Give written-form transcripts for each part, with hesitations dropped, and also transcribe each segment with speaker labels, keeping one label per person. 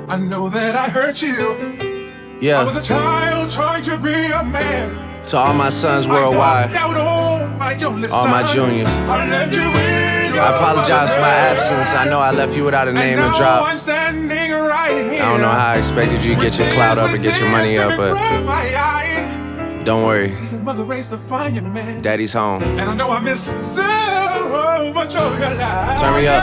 Speaker 1: I know that I hurt you.
Speaker 2: Yeah.
Speaker 1: I was a child trying to be a man.
Speaker 2: To all my sons worldwide, all my juniors, I apologize for my absence. I know I left you without a name to drop. I don't know how I expected you to get your clout up and get your money up, but don't worry, Daddy's home.
Speaker 1: And I know I missed so much of your life.
Speaker 2: Turn me up.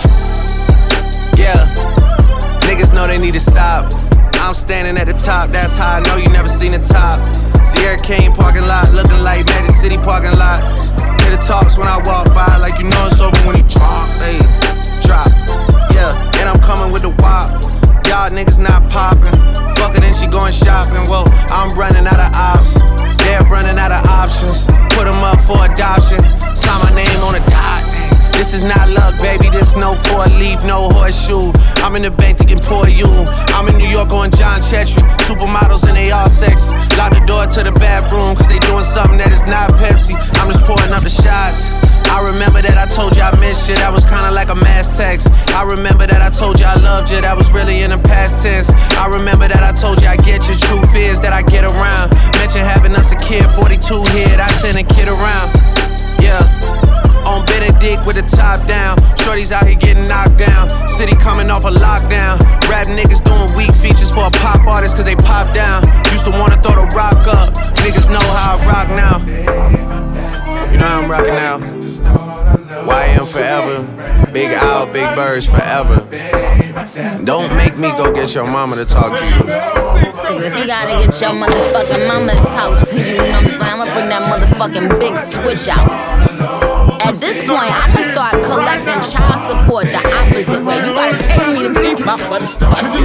Speaker 2: Yeah, niggas know they need to stop. I'm standing at the top, that's how I know you never seen the top. Sierra Kane parking lot, looking like Magic City parking lot. Hear the talks when I walk by, like you know it's over when he drop. Hey, drop, yeah, and I'm coming with the wop. Y'all niggas not popping. Fuck it and she going shopping. Whoa, I'm running out of ops. They're running out of options. Put them up for adoption. Sign my name on the dot. This is not luck, baby, this no four-leaf, no horseshoe. I'm in the bank thinking poor you. I'm in New York on John Chetry. Supermodels and they all sexy. Lock the door to the bathroom, cause they doing something that is not Pepsi. I'm just pouring up the shots. I remember that I told you I missed you, that was kinda like a mass text. I remember that I told you I loved you, that was really in the past tense. I remember that I told you I get you, truth is that I get around. Mention having us a kid, 42 hit, I send a kid around. Yeah. On Benedict with the top down. Shorties out here getting knocked down. City coming off a lockdown. Rap niggas doing weak features for a pop artist cause they pop down. Used to wanna throw the rock up. Niggas know how I rock now. You know how I'm rocking now. YM forever. Big Al, Big Birds forever. Don't make me go get your mama to talk to you.
Speaker 3: Cause if you gotta get your motherfucking mama to talk to you, you know what I'm saying? I'ma bring that motherfucking big switch out. At this point, I'ma start collecting child support the opposite way. You gotta pay me to be my motherfucking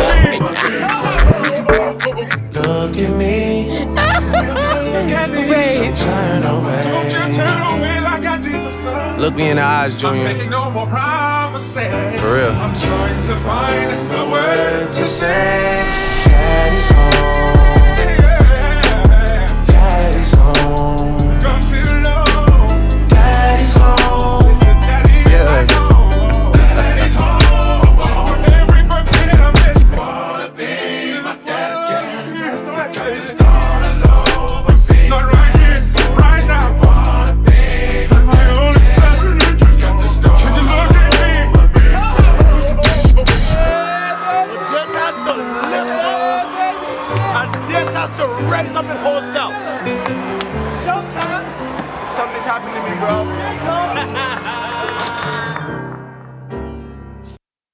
Speaker 2: Look at me.
Speaker 3: Wait.
Speaker 2: Turn away. Look me in the eyes, Junior. For real.
Speaker 1: I'm trying to find a word
Speaker 2: to say. Daddy's home. Daddy's home. Daddy's home. Yeah.
Speaker 1: Daddy's home. Every birthday that I miss. Wanna be my dad. Got to start all over. Start right here, right now. Wanna be my only son. Got to start. Can you look at me?
Speaker 4: This has to live up, and this has to raise up in whole self. Showtime. Something's happened to me, bro.